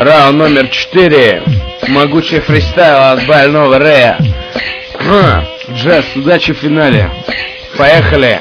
Раунд номер 4. Могучий фристайл от больного Рэя. Джаз, удачи в финале. Поехали.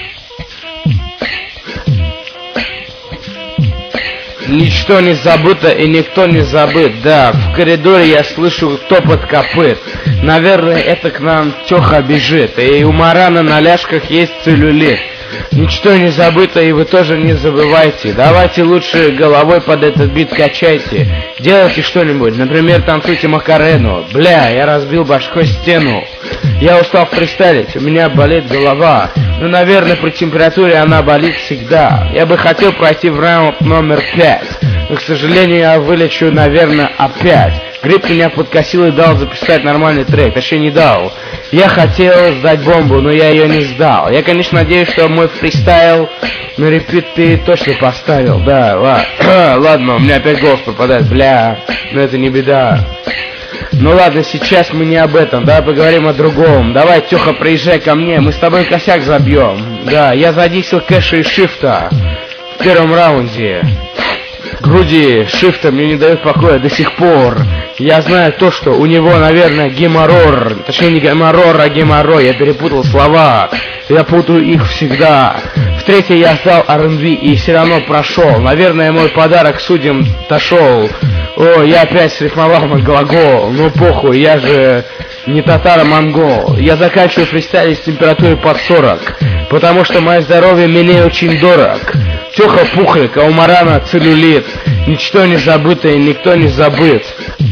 Ничто не забыто и никто не забыт. Да, в коридоре я слышу топот копыт. Наверное, это к нам Тёха бежит. И у Марана на ляжках есть целлюлит. Ничто не забыто, и вы тоже не забывайте. Давайте лучше головой под этот бит качайте. Делайте что-нибудь, например, танцуйте Макарену. Бля, я разбил башкой стену. Я устал фристайлить, у меня болит голова. Ну, наверное, при температуре она болит всегда. Я бы хотел пройти в раунд номер 5. Но, к сожалению, я вылечу, наверное, опять. Грипп меня подкосил и дал записать нормальный трек. Точнее, не дал. Я хотел сдать бомбу, но я ее не сдал. Я, конечно, надеюсь, что мой фристайл на репит ты точно поставил. Да, ладно, у меня опять голос пропадает. Бля, но это не беда. Ну ладно, сейчас мы не об этом, давай поговорим о другом. Давай, Тёха, приезжай ко мне, мы с тобой косяк забьем. Да, я задиксил кэша и шифта в первом раунде. Груди шифта мне не дают покоя до сих пор. Я знаю то, что у него, наверное, геморрор. Точнее, не геморрор, а геморрой. Я перепутал слова. Я путаю их всегда. В третьей я сдал R&B и все равно прошел. Наверное, мой подарок судьям дошел. О, я опять срифмовал мой глагол. Ну похуй, я же не татаро-монгол. Я заканчиваю фристайлить с температурой под 40. Потому что мое здоровье мне очень дорог. Тёха пухлик, а у Марана целлюлит. Ничто не забыто и никто не забыт.